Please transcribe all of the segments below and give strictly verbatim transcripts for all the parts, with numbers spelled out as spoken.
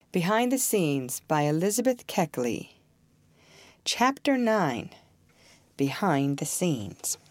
Behind the Scenes by Elizabeth Keckley. Chapter nine. Behind the Scenes.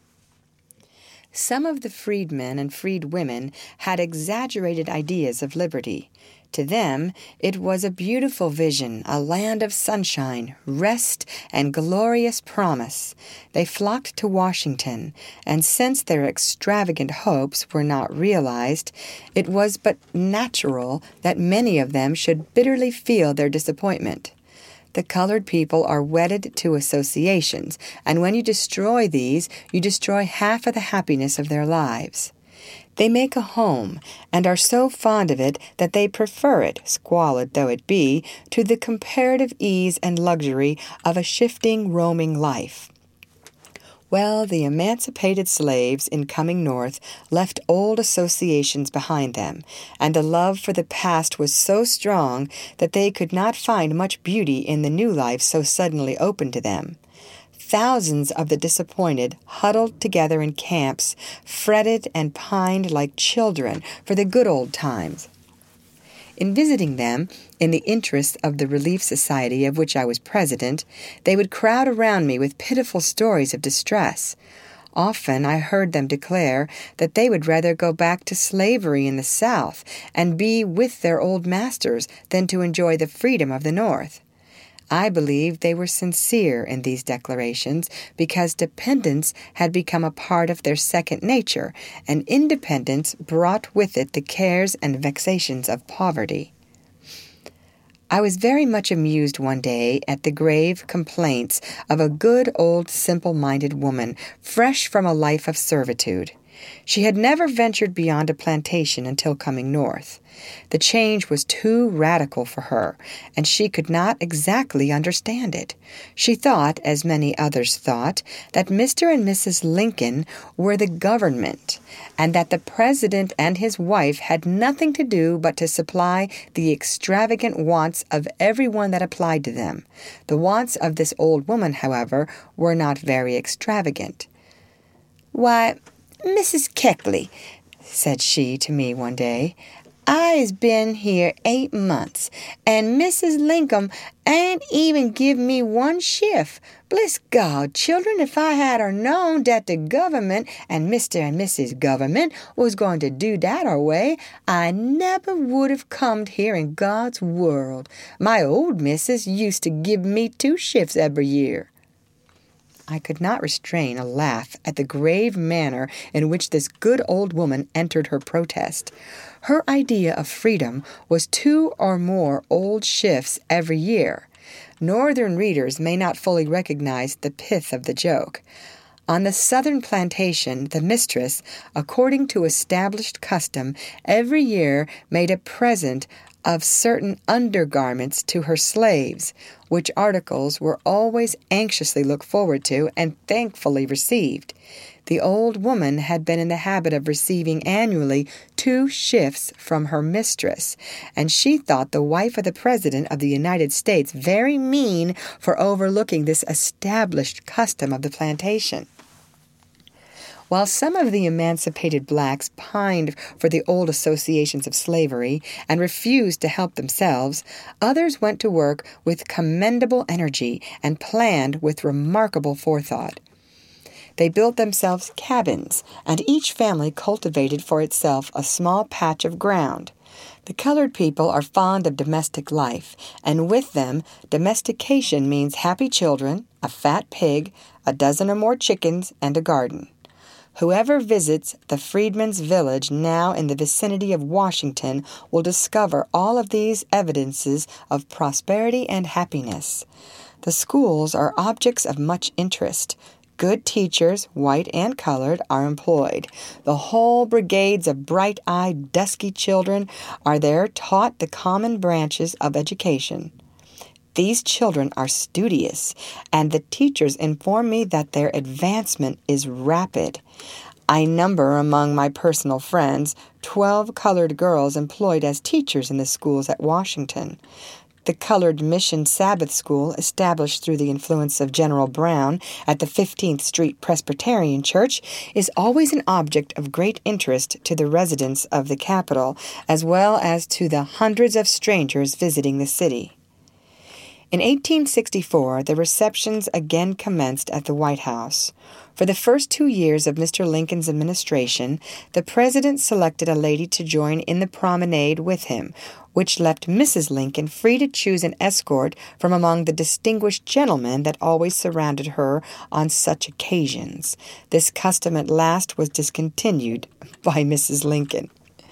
Some of the freedmen and freedwomen had exaggerated ideas of liberty. To them, it was a beautiful vision, a land of sunshine, rest, and glorious promise. They flocked to Washington, and since their extravagant hopes were not realized, it was but natural that many of them should bitterly feel their disappointment. The colored people are wedded to associations, and when you destroy these, you destroy half of the happiness of their lives. They make a home, and are so fond of it that they prefer it, squalid though it be, to the comparative ease and luxury of a shifting, roaming life. Well, the emancipated slaves in coming north left old associations behind them, and a love for the past was so strong that they could not find much beauty in the new life so suddenly opened to them. Thousands of the disappointed huddled together in camps, fretted and pined like children for the good old times. In visiting them, in the interests of the Relief Society of which I was president, they would crowd around me with pitiful stories of distress. Often I heard them declare that they would rather go back to slavery in the South and be with their old masters than to enjoy the freedom of the North. I believe they were sincere in these declarations because dependence had become a part of their second nature, and independence brought with it the cares and vexations of poverty. I was very much amused one day at the grave complaints of a good old simple-minded woman, fresh from a life of servitude. She had never ventured beyond a plantation until coming north. The change was too radical for her, and she could not exactly understand it. She thought, as many others thought, that Mister and Missus Lincoln were the government, and that the president and his wife had nothing to do but to supply the extravagant wants of everyone that applied to them. The wants of this old woman, however, were not very extravagant. "Why, Missus Keckley," said she to me one day, "I's been here eight months, and Missus Lincoln ain't even give me one shift. Bless God, children, if I had er known dat the government and Mister and Missus Government was going to do dat our way, I never would have comed here in God's world. My old missus used to give me two shifts every year." I could not restrain a laugh at the grave manner in which this good old woman entered her protest. Her idea of freedom was two or more old shifts every year. Northern readers may not fully recognize the pith of the joke. On the southern plantation, the mistress, according to established custom, every year made a present of certain undergarments to her slaves, which articles were always anxiously looked forward to and thankfully received. The old woman had been in the habit of receiving annually two shifts from her mistress, and she thought the wife of the President of the United States very mean for overlooking this established custom of the plantation. While some of the emancipated blacks pined for the old associations of slavery and refused to help themselves, others went to work with commendable energy and planned with remarkable forethought. They built themselves cabins, and each family cultivated for itself a small patch of ground. The colored people are fond of domestic life, and with them, domestication means happy children, a fat pig, a dozen or more chickens, and a garden. Whoever visits the Freedmen's Village now in the vicinity of Washington will discover all of these evidences of prosperity and happiness. The schools are objects of much interest. Good teachers, white and colored, are employed. The whole brigades of bright-eyed, dusky children are there taught the common branches of education. These children are studious, and the teachers inform me that their advancement is rapid. I number among my personal friends twelve colored girls employed as teachers in the schools at Washington. The colored mission Sabbath school, established through the influence of General Brown at the fifteenth Street Presbyterian Church, is always an object of great interest to the residents of the capital, as well as to the hundreds of strangers visiting the city. In eighteen sixty-four, the receptions again commenced at the White House. For the first two years of Mister Lincoln's administration, the President selected a lady to join in the promenade with him, which left Missus Lincoln free to choose an escort from among the distinguished gentlemen that always surrounded her on such occasions. This custom at last was discontinued by Missus Lincoln.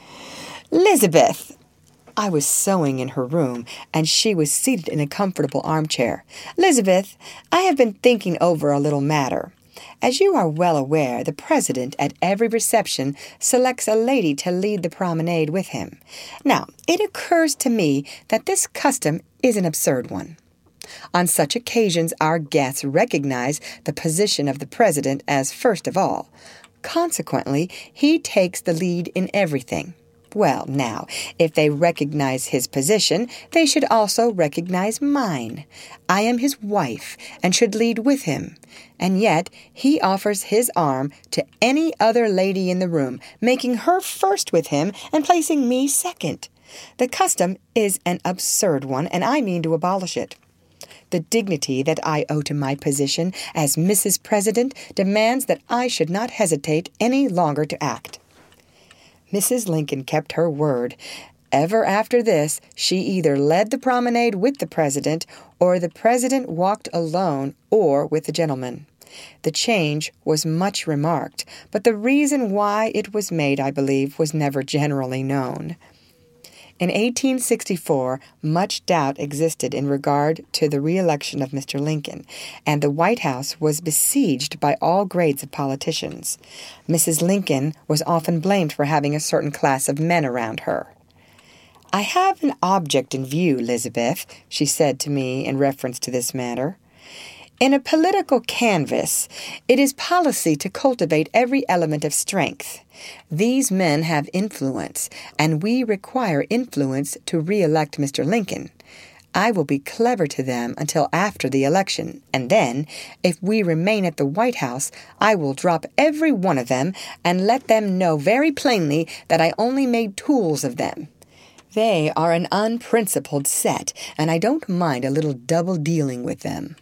"Elizabeth!" I was sewing in her room, and she was seated in a comfortable armchair. "Elizabeth, I have been thinking over a little matter. As you are well aware, the President at every reception selects a lady to lead the promenade with him. Now, it occurs to me that this custom is an absurd one. On such occasions, our guests recognize the position of the President as first of all. Consequently, he takes the lead in everything. Well, now, if they recognize his position, they should also recognize mine. I am his wife and should lead with him. And yet he offers his arm to any other lady in the room, making her first with him and placing me second. The custom is an absurd one, and I mean to abolish it. The dignity that I owe to my position as Missus President demands that I should not hesitate any longer to act." Missus Lincoln kept her word. Ever after this, she either led the promenade with the President, or the President walked alone or with the gentlemen. The change was much remarked, but the reason why it was made, I believe, was never generally known. In eighteen sixty-four, much doubt existed in regard to the re-election of Mister Lincoln, and the White House was besieged by all grades of politicians. Missus Lincoln was often blamed for having a certain class of men around her. "I have an object in view, Elizabeth," she said to me in reference to this matter. "In a political canvass, it is policy to cultivate every element of strength. These men have influence, and we require influence to re-elect Mister Lincoln. I will be clever to them until after the election, and then, if we remain at the White House, I will drop every one of them and let them know very plainly that I only made tools of them. They are an unprincipled set, and I don't mind a little double-dealing with them."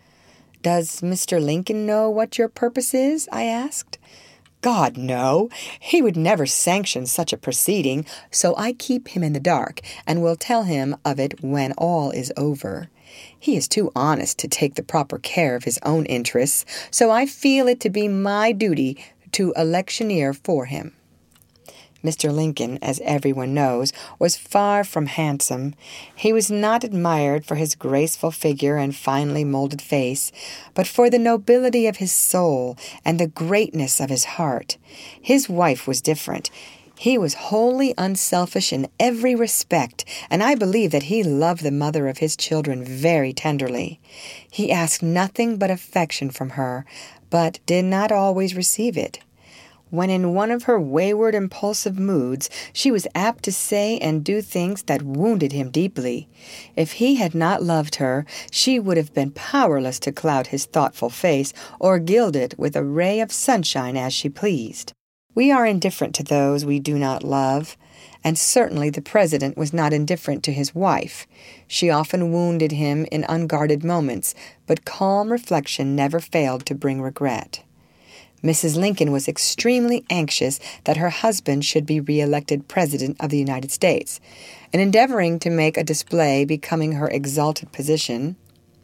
"Does Mister Lincoln know what your purpose is?" I asked. "God, no! He would never sanction such a proceeding, so I keep him in the dark, and will tell him of it when all is over. He is too honest to take the proper care of his own interests, so I feel it to be my duty to electioneer for him." Mister Lincoln, as everyone knows, was far from handsome. He was not admired for his graceful figure and finely molded face, but for the nobility of his soul and the greatness of his heart. His wife was different. He was wholly unselfish in every respect, and I believe that he loved the mother of his children very tenderly. He asked nothing but affection from her, but did not always receive it. When in one of her wayward, impulsive moods, she was apt to say and do things that wounded him deeply. If he had not loved her, she would have been powerless to cloud his thoughtful face or gild it with a ray of sunshine as she pleased. We are indifferent to those we do not love, and certainly the President was not indifferent to his wife. She often wounded him in unguarded moments, but calm reflection never failed to bring regret. Missus Lincoln was extremely anxious that her husband should be re-elected President of the United States. In endeavoring to make a display becoming her exalted position,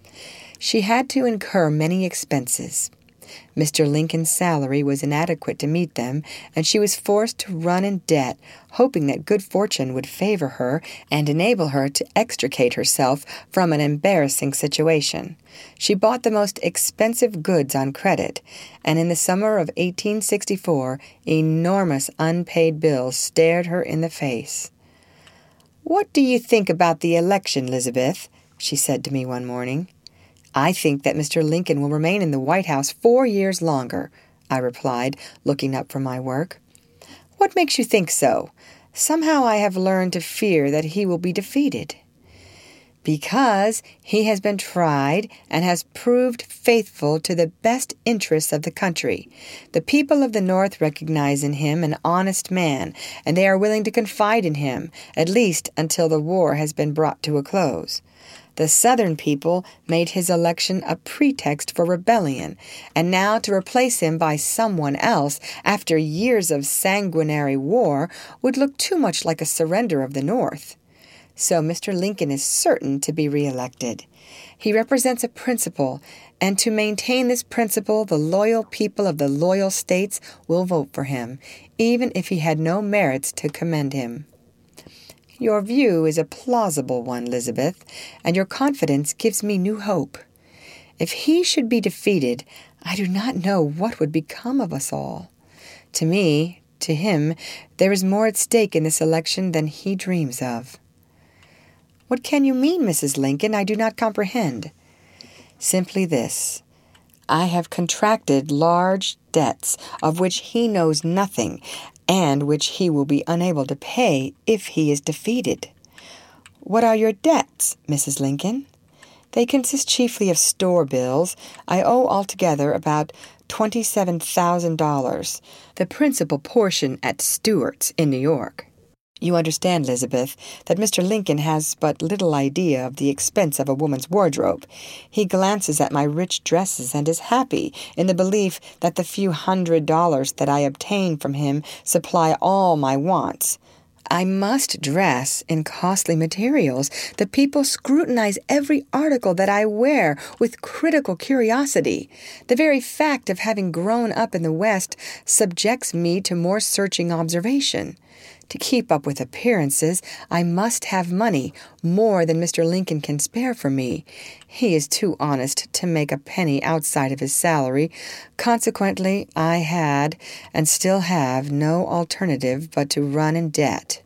she had to incur many expenses. Mister Lincoln's salary was inadequate to meet them, and she was forced to run in debt, hoping that good fortune would favor her and enable her to extricate herself from an embarrassing situation. She bought the most expensive goods on credit, and in the summer of eighteen sixty-four, enormous unpaid bills stared her in the face. "What do you think about the election, Elizabeth?" she said to me one morning. "I think that Mister Lincoln will remain in the White House four years longer," I replied, looking up from my work. "What makes you think so? Somehow I have learned to fear that he will be defeated." Because he has been tried and has proved faithful to the best interests of the country. The people of the North recognize in him an honest man, and they are willing to confide in him, at least until the war has been brought to a close. The Southern people made his election a pretext for rebellion, and now to replace him by someone else after years of sanguinary war would look too much like a surrender of the North. So Mister Lincoln is certain to be reelected. He represents a principle, and to maintain this principle, the loyal people of the loyal states will vote for him, even if he had no merits to commend him. Your view is a plausible one, Elizabeth, and your confidence gives me new hope. If he should be defeated, I do not know what would become of us all. To me, to him, there is more at stake in this election than he dreams of. What can you mean, Missus Lincoln? I do not comprehend. Simply this. I have contracted large debts of which he knows nothing, and which he will be unable to pay if he is defeated. What are your debts, Missus Lincoln? They consist chiefly of store bills. I owe altogether about twenty-seven thousand dollars, the principal portion at Stewart's in New York. You understand, Elizabeth, that Mister Lincoln has but little idea of the expense of a woman's wardrobe. He glances at my rich dresses and is happy in the belief that the few hundred dollars that I obtain from him supply all my wants. I must dress in costly materials. The people scrutinize every article that I wear with critical curiosity. The very fact of having grown up in the West subjects me to more searching observation. To keep up with appearances, I must have money, more than Mister Lincoln can spare for me. He is too honest to make a penny outside of his salary. Consequently, I had, and still have, no alternative but to run in debt.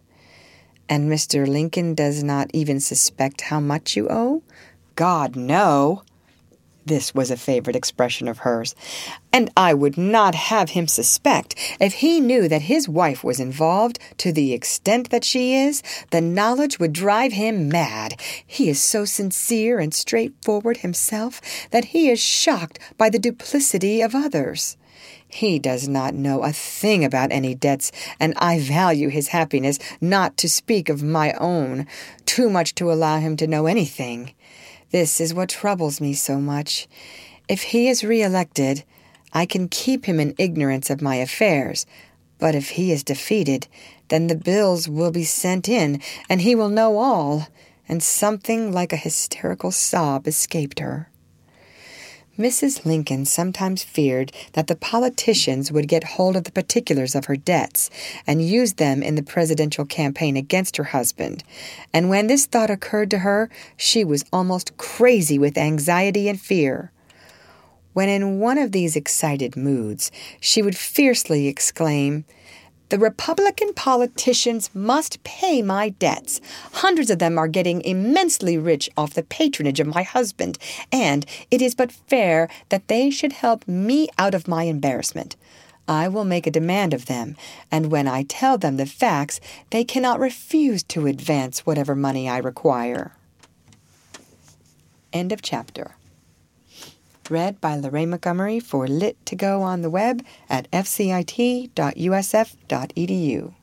And Mister Lincoln does not even suspect how much you owe? God, no! This was a favorite expression of hers. And I would not have him suspect. If he knew that his wife was involved to the extent that she is, the knowledge would drive him mad. He is so sincere and straightforward himself that he is shocked by the duplicity of others. He does not know a thing about any debts, and I value his happiness, not to speak of my own, too much to allow him to know anything. This is what troubles me so much. If he is re-elected, I can keep him in ignorance of my affairs. But if he is defeated, then the bills will be sent in, and he will know all. And something like a hysterical sob escaped her. Missus Lincoln sometimes feared that the politicians would get hold of the particulars of her debts and use them in the presidential campaign against her husband, and when this thought occurred to her, she was almost crazy with anxiety and fear. When in one of these excited moods, she would fiercely exclaim, "The Republican politicians must pay my debts. Hundreds of them are getting immensely rich off the patronage of my husband, and it is but fair that they should help me out of my embarrassment. I will make a demand of them, and when I tell them the facts, they cannot refuse to advance whatever money I require." End of chapter. Read by Lorraine Montgomery for Lit to Go on the web at f c i t dot u s f dot e d u.